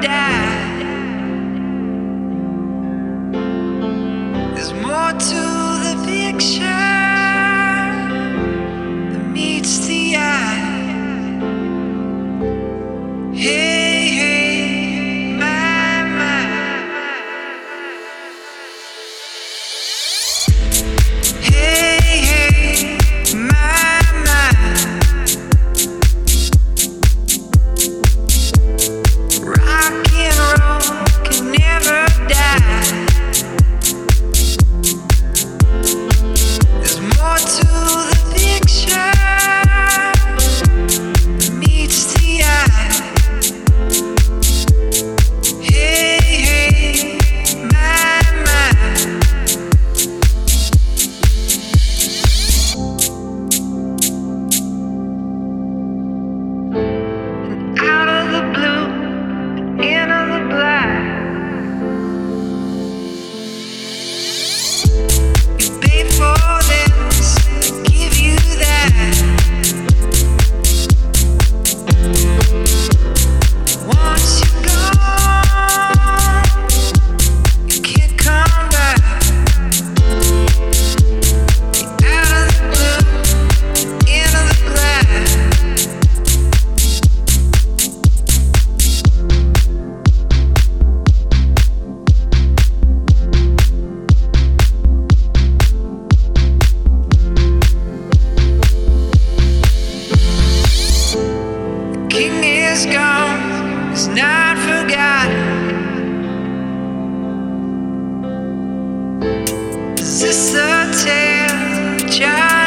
die. There's more to the picture that meets the eye. Hey, hey, my. Hey, hey, my. Rock and roll can never die. There's more to the picture than meets the eye. Hey, hey, my. Out of the blue, into the black. You pay for this, give you that. Once you're gone, you can't come back. Out of the blue, into the black. King is gone, is not forgotten. Is this a tale of